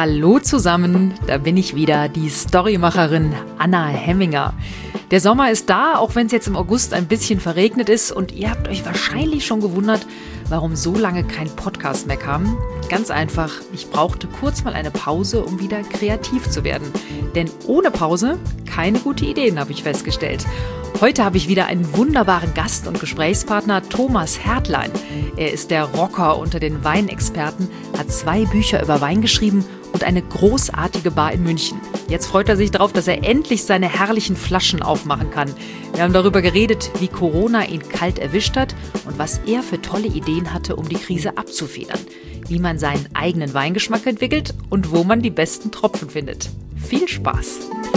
Hallo zusammen, da bin ich wieder, die Storymacherin Anna Hemminger. Der Sommer ist da, auch wenn es jetzt im August ein bisschen verregnet ist und ihr habt euch wahrscheinlich schon gewundert, warum so lange kein Podcast mehr kam. Ganz einfach, ich brauchte kurz mal eine Pause, um wieder kreativ zu werden. Denn ohne Pause keine gute Ideen, habe ich festgestellt. Heute habe ich wieder einen wunderbaren Gast und Gesprächspartner, Thomas Hertlein. Er ist der Rocker unter den Weinexperten, hat 2 Bücher über Wein geschrieben und eine großartige Bar in München. Jetzt freut er sich darauf, dass er endlich seine herrlichen Flaschen aufmachen kann. Wir haben darüber geredet, wie Corona ihn kalt erwischt hat und was er für tolle Ideen hatte, um die Krise abzufedern. Wie man seinen eigenen Weingeschmack entwickelt und wo man die besten Tropfen findet. Viel Spaß!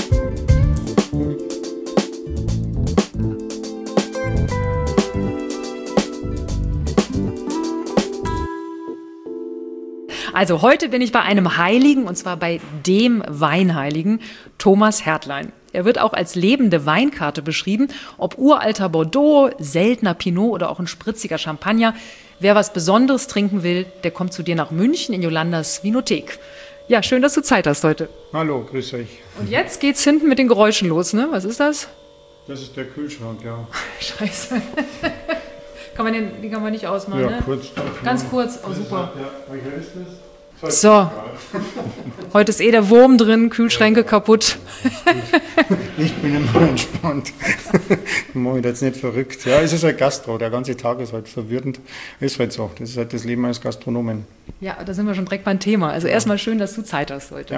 Also heute bin ich bei einem Heiligen, und zwar bei dem Weinheiligen, Thomas Hertlein. Er wird auch als lebende Weinkarte beschrieben, ob uralter Bordeaux, seltener Pinot oder auch ein spritziger Champagner. Wer was Besonderes trinken will, der kommt zu dir nach München in Jolandas Vinothek. Ja, schön, dass du Zeit hast heute. Hallo, grüß euch. Und jetzt geht's hinten mit den Geräuschen los, ne? Was ist das? Das ist der Kühlschrank, ja. Scheiße. Den kann man nicht ausmachen, Ja, ne? kurz. Ganz kurz, oh super. Ja, welcher ist das? So, heute ist der Wurm drin, Kühlschränke kaputt. Ich bin immer entspannt. Ich mache mich jetzt nicht verrückt. Ja, es ist halt Gastro, der ganze Tag ist halt verwirrend. Ist halt so, das ist halt das Leben als Gastronomen. Ja, da sind wir schon direkt beim Thema. Also erstmal schön, dass du Zeit hast heute. Ja.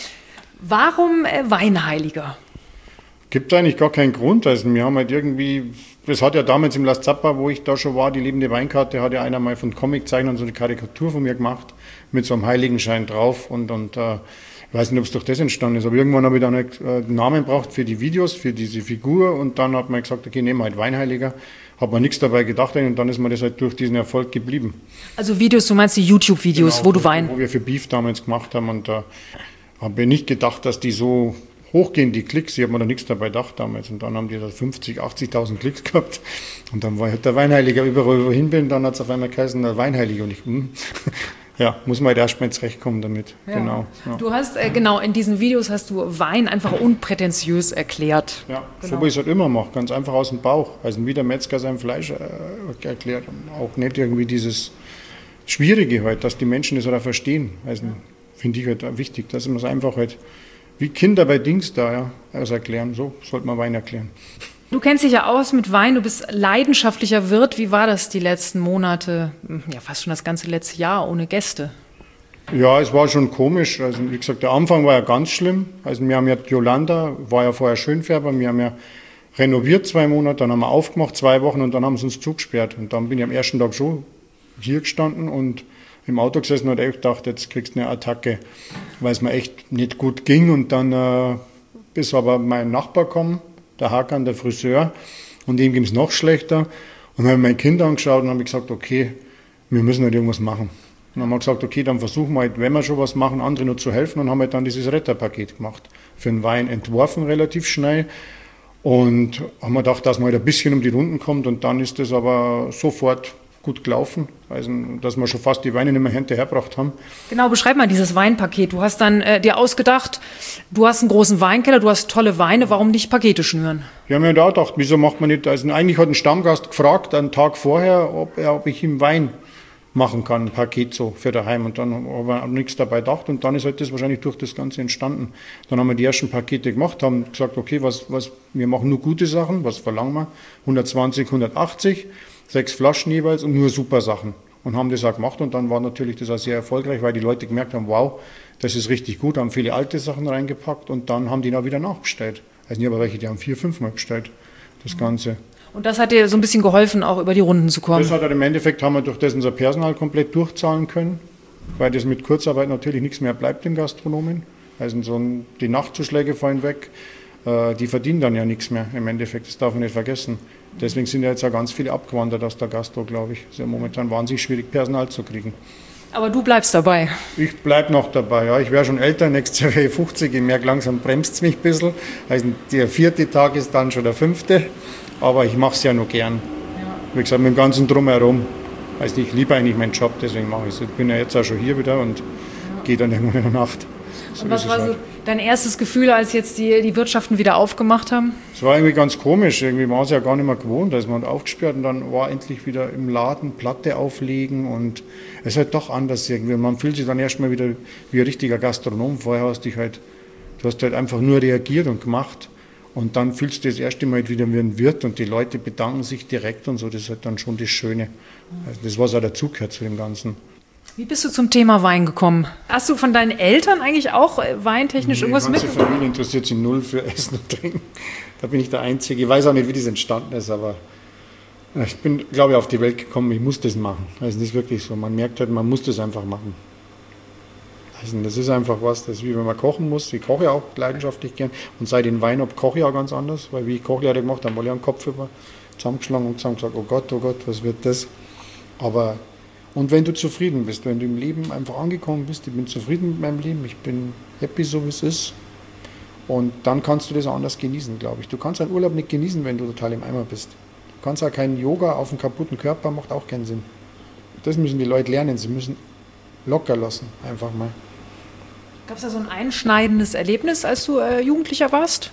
Warum Weinheiliger? Gibt eigentlich gar keinen Grund. Also wir haben halt irgendwie, das hat ja damals im Las Zappa, wo ich da schon war, die lebende Weinkarte, hat ja einer mal von Comiczeichnern so eine Karikatur von mir gemacht, mit so einem Heiligenschein drauf und ich weiß nicht, ob es durch das entstanden ist, aber irgendwann habe ich dann einen Namen gebraucht für die Videos, für diese Figur und dann hat man gesagt, okay, nehmen wir halt Weinheiliger. Hat man nichts dabei gedacht und dann ist mir das halt durch diesen Erfolg geblieben. Also Videos, du meinst die YouTube-Videos, Genau, wo du Wein... Wo wir für Beef damals gemacht haben und da habe ich nicht gedacht, dass die so hochgehen, die Klicks. Ich habe mir da nichts dabei gedacht damals und dann haben die da 50.000, 80.000 Klicks gehabt und dann war halt der Weinheiliger überall, wo ich hin bin, dann hat es auf einmal geheißen, der Weinheiliger und ich, ja, muss man halt erst mal zurechtkommen damit. Ja. Genau. Ja. Du hast, in diesen Videos hast du Wein einfach unprätentiös erklärt. Ja, genau. So wie ich es halt immer mache, ganz einfach aus dem Bauch. Also wie der Metzger sein Fleisch erklärt. Auch nicht irgendwie dieses Schwierige halt, dass die Menschen das halt auch verstehen. Also finde ich halt wichtig, dass man es einfach halt wie Kinder bei Dings da, ja, also erklären. So sollte man Wein erklären. Du kennst dich ja aus mit Wein, du bist leidenschaftlicher Wirt. Wie war das die letzten Monate, ja fast schon das ganze letzte Jahr ohne Gäste? Ja, es war schon komisch. Also wie gesagt, der Anfang war ja ganz schlimm. Also wir haben ja Jolanda, war ja vorher Schönfärber, wir haben ja renoviert 2 Monate, dann haben wir aufgemacht 2 Wochen und dann haben sie uns zugesperrt. Und dann bin ich am ersten Tag schon hier gestanden und im Auto gesessen und echt gedacht, jetzt kriegst du eine Attacke, weil es mir echt nicht gut ging. Und dann ist aber mein Nachbar gekommen, der Hakan, der Friseur, und dem ging es noch schlechter. Und dann habe ich mein Kind angeschaut und habe gesagt, okay, wir müssen halt irgendwas machen. Und dann haben wir gesagt, okay, dann versuchen wir halt, wenn wir schon was machen, anderen nur zu helfen. Und haben halt dann dieses Retterpaket gemacht. Für den Wein entworfen, relativ schnell. Und haben wir gedacht, dass man halt ein bisschen um die Runden kommt. Und dann ist das aber sofort gut gelaufen, also dass wir schon fast die Weine nicht mehr hinterhergebracht haben. Genau, beschreib mal dieses Weinpaket. Du hast dann dir ausgedacht, du hast einen großen Weinkeller, du hast tolle Weine, warum nicht Pakete schnüren? Wir haben ja da gedacht, wieso macht man nicht, also eigentlich hat ein Stammgast gefragt, einen Tag vorher, ob ich ihm Wein machen kann, ein Paket so für daheim und dann haben wir nichts dabei gedacht und dann ist halt das wahrscheinlich durch das Ganze entstanden. Dann haben wir die ersten Pakete gemacht, haben gesagt, okay, wir machen nur gute Sachen, was verlangen wir? 120, 180, 6 Flaschen jeweils und nur super Sachen. Und haben das auch gemacht und dann war natürlich das auch sehr erfolgreich, weil die Leute gemerkt haben, wow, das ist richtig gut, haben viele alte Sachen reingepackt und dann haben die auch wieder nachbestellt. Also nicht aber welche, die haben 4, 5 Mal bestellt, das Ganze. Und das hat dir so ein bisschen geholfen, auch über die Runden zu kommen? Das hat halt im Endeffekt, haben wir durch das unser Personal komplett durchzahlen können, weil das mit Kurzarbeit natürlich nichts mehr bleibt den Gastronomen. Also die Nachtzuschläge fallen weg, die verdienen dann ja nichts mehr im Endeffekt, das darf man nicht vergessen. Deswegen sind ja jetzt auch ganz viele abgewandert aus der Gastro, glaube ich. Es ist ja momentan wahnsinnig schwierig, Personal zu kriegen. Aber du bleibst dabei? Ich bleibe noch dabei, ja. Ich wäre schon älter, nächstes Jahr wäre ich 50. Ich merke, langsam bremst es mich ein bisschen. Also der 4. Tag ist dann schon der 5. Aber ich mache es ja noch gern. Ja. Wie gesagt, mit dem ganzen Drumherum. Also ich liebe eigentlich meinen Job, deswegen mache ich es. Ich bin ja jetzt auch schon hier wieder und geht dann irgendwann in der Nacht. So und was war so dein erstes Gefühl, als jetzt die Wirtschaften wieder aufgemacht haben? Es war irgendwie ganz komisch, irgendwie war es ja gar nicht mehr gewohnt, da ist man aufgesperrt und dann war endlich wieder im Laden Platte auflegen und es ist halt doch anders irgendwie. Man fühlt sich dann erstmal wieder wie ein richtiger Gastronom. Vorher du hast halt einfach nur reagiert und gemacht und dann fühlst du das erste Mal wieder wie ein Wirt und die Leute bedanken sich direkt und so, das ist halt dann schon das Schöne. Also das, was auch dazugehört zu dem Ganzen. Wie bist du zum Thema Wein gekommen? Hast du von deinen Eltern eigentlich auch weintechnisch irgendwas mit? Die ganze Familie interessiert sich null für Essen und Trinken. Da bin ich der Einzige. Ich weiß auch nicht, wie das entstanden ist, aber ich bin, glaube ich, auf die Welt gekommen, ich muss das machen. Also das ist wirklich so. Man merkt halt, man muss das einfach machen. Also das ist einfach was, das ist wie wenn man kochen muss. Ich koche ja auch leidenschaftlich gern und seit den Wein ab koche ich auch ganz anders, weil wie ich Kochlehre gemacht habe, habe ich einen Kopf zusammengeschlagen und gesagt, oh Gott, was wird das? Aber und wenn du zufrieden bist, wenn du im Leben einfach angekommen bist, ich bin zufrieden mit meinem Leben, ich bin happy, so wie es ist. Und dann kannst du das auch anders genießen, glaube ich. Du kannst einen Urlaub nicht genießen, wenn du total im Eimer bist. Du kannst auch keinen Yoga auf einem kaputten Körper, macht auch keinen Sinn. Das müssen die Leute lernen, sie müssen locker lassen, einfach mal. Gab es da so ein einschneidendes Erlebnis, als du Jugendlicher warst?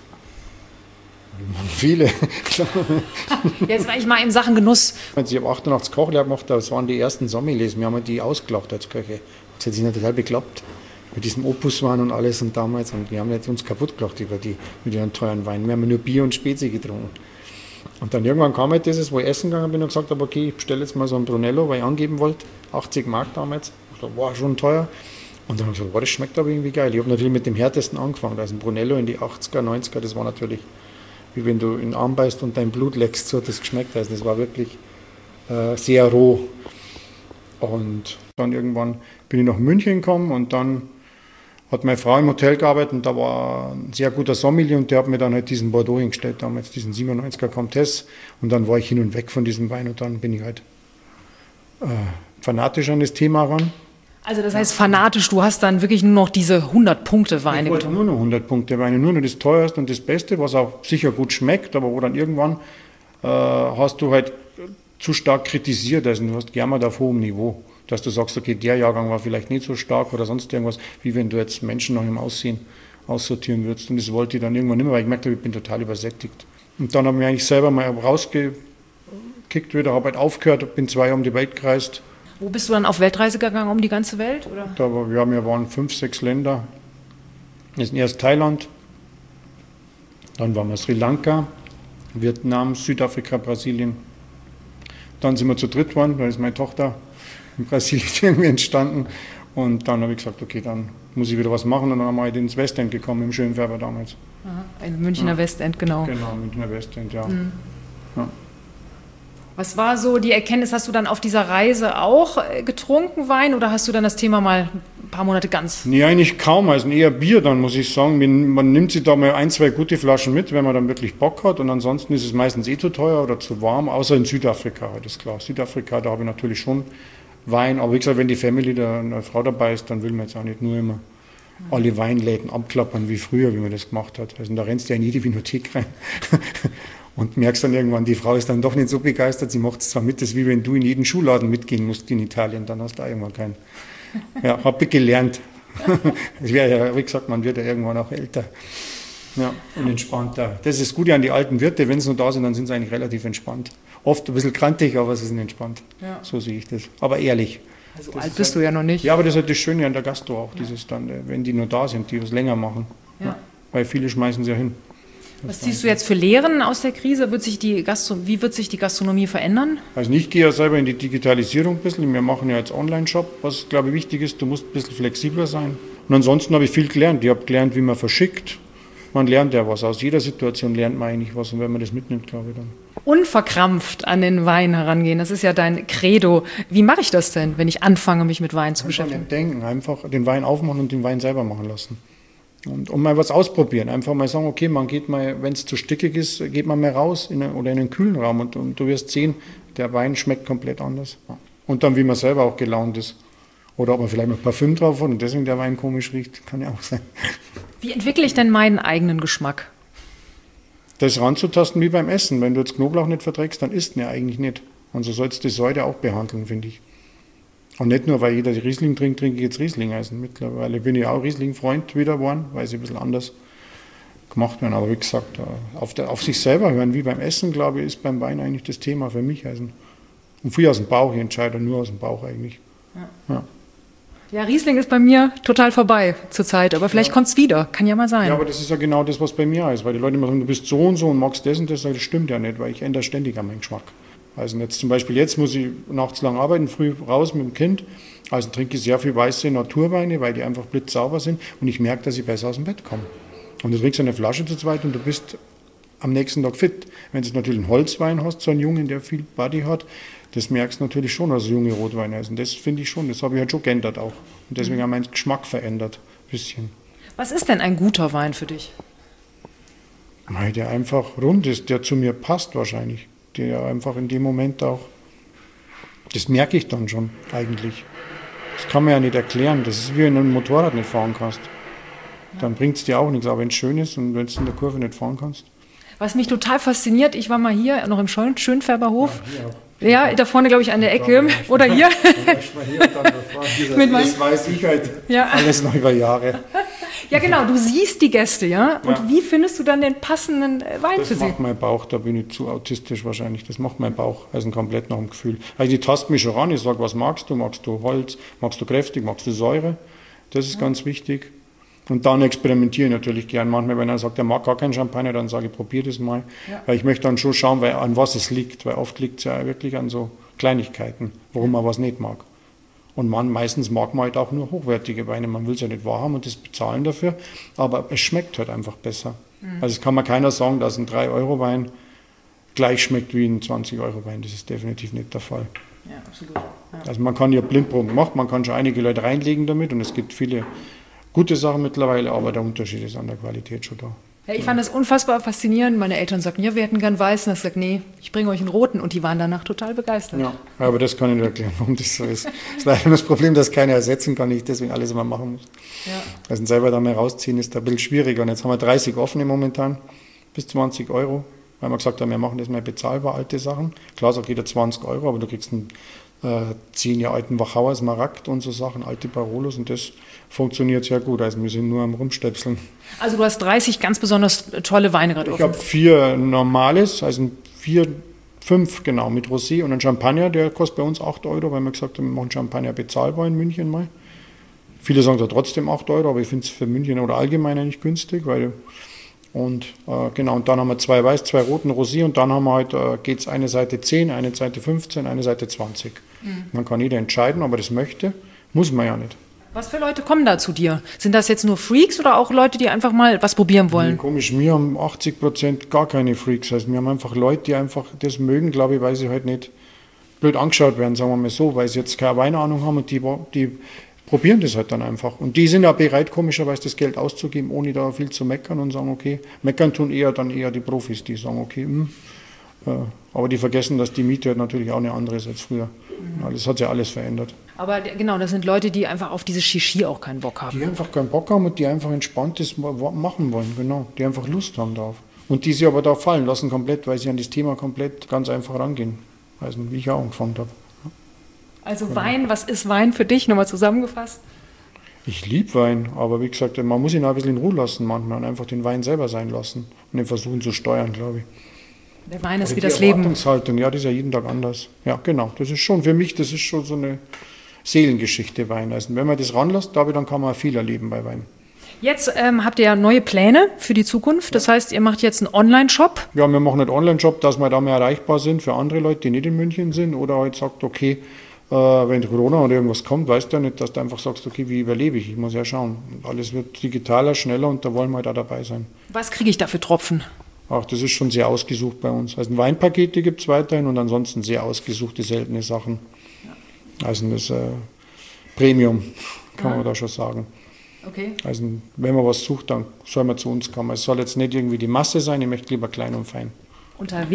Viele. Jetzt war ich mal in Sachen Genuss. Ich habe 88 Kochlehre gemacht, das waren die ersten Sommeliers. Wir haben die ausgelacht als Köche. Das hat sich total bekloppt. Mit diesem Opuswein und alles und damals. Und wir haben uns kaputt gelacht mit ihren teuren Weinen. Wir haben nur Bier und Spezi getrunken. Und dann irgendwann kam halt dieses, wo ich essen gegangen bin und gesagt habe, okay, ich bestelle jetzt mal so ein Brunello, weil ich angeben wollte. 80 Mark damals. Ich dachte, wow, schon teuer. Und dann habe ich gesagt, wow, das schmeckt aber irgendwie geil. Ich habe natürlich mit dem härtesten angefangen. Also ein Brunello in die 80er, 90er, das war natürlich wie wenn du in den Arm beißt und dein Blut leckst, so hat das geschmeckt. Also das war wirklich sehr roh. Und dann irgendwann bin ich nach München gekommen und dann hat meine Frau im Hotel gearbeitet und da war ein sehr guter Sommelier und der hat mir dann halt diesen Bordeaux hingestellt, damals diesen 97er Comtesse und dann war ich hin und weg von diesem Wein und dann bin ich halt fanatisch an das Thema ran. Also das heißt fanatisch, du hast dann wirklich nur noch diese 100-Punkte-Weine getrunken? Nur noch 100-Punkte-Weine, nur noch das teuerste und das Beste, was auch sicher gut schmeckt, aber wo dann irgendwann hast du halt zu stark kritisiert, also du hast Jammert auf hohem Niveau, dass du sagst, okay, der Jahrgang war vielleicht nicht so stark oder sonst irgendwas, wie wenn du jetzt Menschen nach dem Aussehen aussortieren würdest und das wollte ich dann irgendwann nicht mehr, weil ich gemerkt habe, ich bin total übersättigt. Und dann habe ich mich eigentlich selber mal rausgekickt wieder, habe halt aufgehört, bin 2 Jahre um die Welt gereist. Wo bist du dann auf Weltreise gegangen, um die ganze Welt? Oder? Wir waren 5, 6 Länder. Das ist erst Thailand, dann waren wir Sri Lanka, Vietnam, Südafrika, Brasilien. Dann sind wir zu dritt geworden, da ist meine Tochter in Brasilien irgendwie entstanden. Und dann habe ich gesagt, okay, dann muss ich wieder was machen. Und dann haben wir halt ins Westend gekommen, im Schönfärber damals. Aha, in Münchner Westend, genau. Genau, Münchner Westend, ja. Mhm. Ja. Was war so die Erkenntnis, hast du dann auf dieser Reise auch getrunken Wein oder hast du dann das Thema mal ein paar Monate ganz? Nee, eigentlich kaum, also eher Bier dann, muss ich sagen. Man nimmt sich da mal 1, 2 gute Flaschen mit, wenn man dann wirklich Bock hat und ansonsten ist es meistens zu teuer oder zu warm, außer in Südafrika, das ist klar. Südafrika, da habe ich natürlich schon Wein, aber wie gesagt, wenn die Family, da eine Frau dabei ist, dann will man jetzt auch nicht nur immer alle Weinläden abklappern wie früher, wie man das gemacht hat. Also da rennst du ja in jede Winothek rein. Und merkst dann irgendwann, die Frau ist dann doch nicht so begeistert, sie macht es zwar mit, das ist wie wenn du in jeden Schuhladen mitgehen musst in Italien, dann hast du irgendwann keinen. Ja, habe ich gelernt. Ich wäre ja, wie gesagt, man wird ja irgendwann auch älter. Ja, und entspannter. Das ist das Gute an die alten Wirte, wenn sie noch da sind, dann sind sie eigentlich relativ entspannt. Oft ein bisschen krantig, aber sie sind entspannt. Ja. So sehe ich das. Aber ehrlich. Also alt bist du ja noch nicht. Ja, aber das ist halt das Schöne an der Gastro auch, dieses dann, wenn die nur da sind, die was länger machen. Ja. Weil viele schmeißen sie ja hin. Was ziehst du jetzt für Lehren aus der Krise? Wie wird sich die Gastronomie verändern? Also ich gehe ja selber in die Digitalisierung ein bisschen. Wir machen ja jetzt Online-Shop, was glaube ich wichtig ist. Du musst ein bisschen flexibler sein. Und ansonsten habe ich viel gelernt. Ich habe gelernt, wie man verschickt. Man lernt ja was. Aus jeder Situation lernt man eigentlich was. Und wenn man das mitnimmt, glaube ich dann. Unverkrampft an den Wein herangehen, das ist ja dein Credo. Wie mache ich das denn, wenn ich anfange, mich mit Wein zu beschäftigen? Nicht denken, einfach den Wein aufmachen und den Wein selber machen lassen. Und mal was ausprobieren, einfach mal sagen, okay, man geht mal, wenn es zu stickig ist, geht man mal raus oder in einen kühlen Raum und du wirst sehen, der Wein schmeckt komplett anders. Und dann, wie man selber auch gelaunt ist. Oder ob man vielleicht noch Parfüm drauf hat und deswegen der Wein komisch riecht, kann ja auch sein. Wie entwickle ich denn meinen eigenen Geschmack? Das ranzutasten wie beim Essen. Wenn du jetzt Knoblauch nicht verträgst, dann isst ihn ja eigentlich nicht. Und so sollst du die Säure auch behandeln, finde ich. Und nicht nur, weil jeder Riesling trinkt, trinke ich jetzt Riesling. Also mittlerweile bin ich auch Riesling-Freund wieder geworden, weil sie ein bisschen anders gemacht werden. Aber wie gesagt, auf sich selber hören, wie beim Essen, glaube ich, ist beim Wein eigentlich das Thema für mich. Also, und viel aus dem Bauch, ich entscheide nur aus dem Bauch eigentlich. Ja, Riesling ist bei mir total vorbei zurzeit, aber vielleicht kommt es wieder, kann ja mal sein. Ja, aber das ist ja genau das, was bei mir ist, weil die Leute immer sagen, du bist so und so und magst das und das, das stimmt ja nicht, weil ich ändere ständig an meinen Geschmack. Also jetzt zum Beispiel, jetzt muss ich nachts lang arbeiten, früh raus mit dem Kind, also trinke ich sehr viel weiße Naturweine, weil die einfach blitzsauber sind und ich merke, dass ich besser aus dem Bett komme. Und du trinkst eine Flasche zu zweit und du bist am nächsten Tag fit. Wenn du natürlich einen Holzwein hast, so einen Jungen, der viel Body hat, das merkst du natürlich schon als junge Rotweine. Also das finde ich schon, das habe ich halt schon geändert auch. Und deswegen haben wir meinen Geschmack verändert, ein bisschen. Was ist denn ein guter Wein für dich? Weil der einfach rund ist, der zu mir passt wahrscheinlich. Der einfach in dem Moment auch, das merke ich dann schon eigentlich. Das kann man ja nicht erklären. Das ist wie wenn du ein Motorrad nicht fahren kannst. Dann bringt es dir auch nichts. Aber wenn es schön ist und wenn du in der Kurve nicht fahren kannst. Was mich total fasziniert, ich war mal hier, noch im Schönfärberhof. Ja, da vorne, glaube ich, an der Ecke. Oder hier. Das weiß ich halt alles noch über Jahre. Ja, genau, du siehst die Gäste, ja? Und wie findest du dann den passenden Wein für sie? Das macht mein Bauch, da bin ich zu autistisch wahrscheinlich. Das macht mein Bauch, also komplett nach dem Gefühl. Also die tasten mich schon ran, ich sage, was magst du? Magst du Holz? Magst du kräftig? Magst du Säure? Das ist ganz wichtig. Und dann experimentiere ich natürlich gern. Manchmal, wenn er sagt, er mag gar keinen Champagner, dann sage ich, probier das mal. Ja. Weil ich möchte dann schon schauen, an was es liegt. Weil oft liegt es ja wirklich an so Kleinigkeiten, warum man was nicht mag. Und meistens mag man halt auch nur hochwertige Weine. Man will es ja nicht wahrhaben und das bezahlen dafür. Aber es schmeckt halt einfach besser. Also es kann mir keiner sagen, dass ein 3-Euro-Wein gleich schmeckt wie ein 20-Euro-Wein. Das ist definitiv nicht der Fall. Ja, absolut. Ja. Also man kann ja Blindproben machen, man kann schon einige Leute reinlegen damit und es gibt viele gute Sachen mittlerweile, aber der Unterschied ist an der Qualität schon da. Ja, ich fand das unfassbar faszinierend. Meine Eltern sagten, ja, wir hätten gern weißen. Ich sagte, nee, ich bringe euch einen roten. Und die waren danach total begeistert. Ja, aber das kann ich nicht erklären, warum das so ist. Das ist leider das Problem, dass keiner ersetzen kann, ich deswegen alles immer machen muss. Ja. Also selber da mal rausziehen ist da ein bisschen schwieriger. Und jetzt haben wir 30 offene momentan, bis 20 Euro. Weil wir gesagt haben, wir machen das mal bezahlbar, alte Sachen. Klar sagt jeder 20 Euro, aber du kriegst einen 10 Jahre alten Wachauer Smaragd und so Sachen, alte Barolos und das funktioniert sehr gut. Also wir sind nur am Rumstöpseln. Also du hast 30 ganz besonders tolle Weine gerade offen. Ich habe 4 normales, also 5 genau mit Rosé und ein Champagner, der kostet bei uns 8 Euro, weil wir gesagt haben, wir machen Champagner bezahlbar in München mal. Viele sagen da trotzdem 8 Euro, aber ich finde es für München oder allgemein eigentlich günstig, weil genau, und dann haben wir 2 Weiß, 2 Roten, Rosé und dann haben wir halt, geht es eine Seite 10, eine Seite 15, eine Seite 20. Man kann jeder entscheiden, aber das möchte, muss man ja nicht. Was für Leute kommen da zu dir? Sind das jetzt nur Freaks oder auch Leute, die einfach mal was probieren wollen? Nee, komisch, wir haben 80% gar keine Freaks. Also wir haben einfach Leute, die einfach das mögen, glaube ich, weil sie halt nicht blöd angeschaut werden, sagen wir mal so, weil sie jetzt keine Weinahnung haben und die probieren das halt dann einfach. Und die sind ja bereit, komischerweise das Geld auszugeben, ohne da viel zu meckern und sagen, okay, meckern tun dann eher die Profis, die sagen, okay, aber die vergessen, dass die Miete natürlich auch eine andere ist als früher. Das hat sich alles verändert. Aber genau, das sind Leute, die einfach auf dieses Shishi auch keinen Bock haben. Die einfach keinen Bock haben und die einfach entspanntes machen wollen, genau. Die einfach Lust haben darauf. Und die sich aber da fallen lassen komplett, weil sie an das Thema komplett ganz einfach rangehen. Also wie ich auch angefangen habe. Also Wein, was ist Wein für dich? Nochmal zusammengefasst. Ich liebe Wein, aber wie gesagt, man muss ihn auch ein bisschen in Ruhe lassen manchmal und einfach den Wein selber sein lassen und ihn versuchen zu steuern, glaube ich. Der Wein ist wie das Leben. Ja, das ist ja jeden Tag anders. Ja, genau. Das ist schon für mich, das ist schon so eine Seelengeschichte, Wein. Also wenn man das ranlässt, glaube ich, dann kann man viel erleben bei Wein. Jetzt habt ihr ja neue Pläne für die Zukunft. Das heißt, ihr macht jetzt einen Online-Shop. Ja, wir machen einen Online-Shop, dass wir da mehr erreichbar sind für andere Leute, die nicht in München sind. Oder halt sagt, okay, wenn Corona oder irgendwas kommt, weißt du ja nicht, dass du einfach sagst, okay, wie überlebe ich? Ich muss ja schauen. Und alles wird digitaler, schneller und da wollen wir halt auch dabei sein. Was kriege ich da für Tropfen? Ach, das ist schon sehr ausgesucht bei uns. Also Weinpakete gibt es weiterhin und ansonsten sehr ausgesuchte, seltene Sachen. Ja. Also das Premium, kann man da schon sagen. Okay. Also wenn man was sucht, dann soll man zu uns kommen. Es soll jetzt nicht irgendwie die Masse sein, ich möchte lieber klein und fein. Unter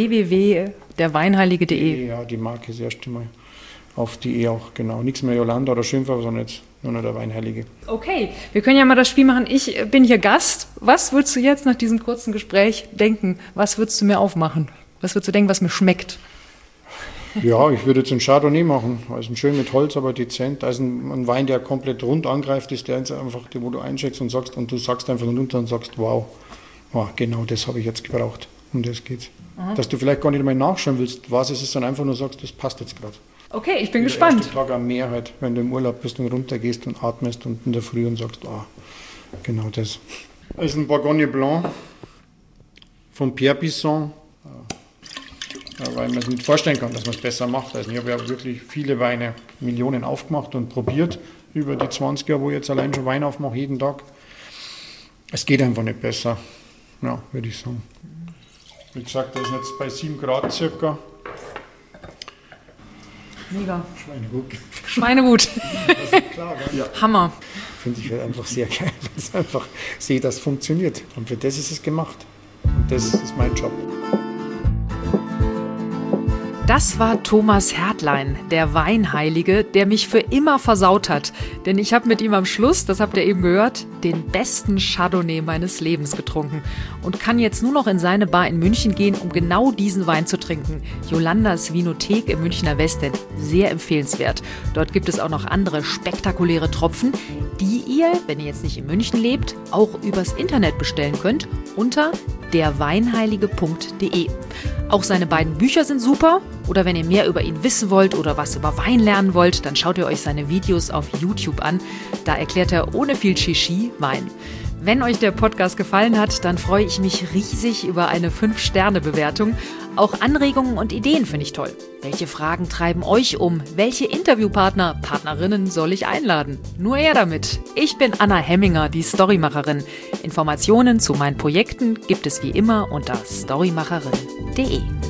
www.derweinheilige.de. Ja, die Marke ist erst einmal auf die auch, genau. Nichts mehr Jolanda oder Schimpfer, sondern jetzt nur noch der Weinheilige. Okay, wir können ja mal das Spiel machen. Ich bin hier Gast. Was würdest du jetzt nach diesem kurzen Gespräch denken? Was würdest du mir aufmachen? Was würdest du denken, was mir schmeckt? Ja, ich würde jetzt einen Chardonnay machen. Also schön mit Holz, aber dezent. Also ein Wein, der komplett rund angreift, ist der einfach, wo du eincheckst und du sagst einfach runter und sagst, wow, genau das habe ich jetzt gebraucht. Um das geht's. Dass du vielleicht gar nicht mehr nachschauen willst, was es ist, sondern einfach nur sagst, das passt jetzt gerade. Okay, ich bin gespannt. Der erste Tag am Meer halt, wenn du im Urlaub bist und runtergehst und atmest und in der Früh und sagst, genau das. Das ist ein Bourgogne Blanc von Pierre Bisson. Weil man sich nicht vorstellen kann, dass man es besser macht. Also ich habe ja wirklich viele Weine, Millionen aufgemacht und probiert über die 20 Jahre, wo ich jetzt allein schon Wein aufmache, jeden Tag. Es geht einfach nicht besser, ja, würde ich sagen. Wie gesagt, das ist jetzt bei 7 Grad circa. Mega. Schweinegut. Das ist klar, gell? Ja. Hammer. Finde ich halt einfach sehr geil, weil ich einfach sehe, dass es funktioniert. Und für das ist es gemacht. Und das ist mein Job. Das war Thomas Hertlein, der Weinheilige, der mich für immer versaut hat. Denn ich habe mit ihm am Schluss, das habt ihr eben gehört, den besten Chardonnay meines Lebens getrunken. Und kann jetzt nur noch in seine Bar in München gehen, um genau diesen Wein zu trinken. Jolandas Vinothek im Münchner Westend. Sehr empfehlenswert. Dort gibt es auch noch andere spektakuläre Tropfen, die ihr, wenn ihr jetzt nicht in München lebt, auch übers Internet bestellen könnt unter derweinheilige.de. Auch seine beiden Bücher sind super. Oder wenn ihr mehr über ihn wissen wollt oder was über Wein lernen wollt, dann schaut ihr euch seine Videos auf YouTube an. Da erklärt er ohne viel Shishi Wein. Wenn euch der Podcast gefallen hat, dann freue ich mich riesig über eine 5-Sterne-Bewertung. Auch Anregungen und Ideen finde ich toll. Welche Fragen treiben euch um? Welche Interviewpartner, Partnerinnen soll ich einladen? Nur her damit. Ich bin Anna Hemminger, die Storymacherin. Informationen zu meinen Projekten gibt es wie immer unter storymacherin.de.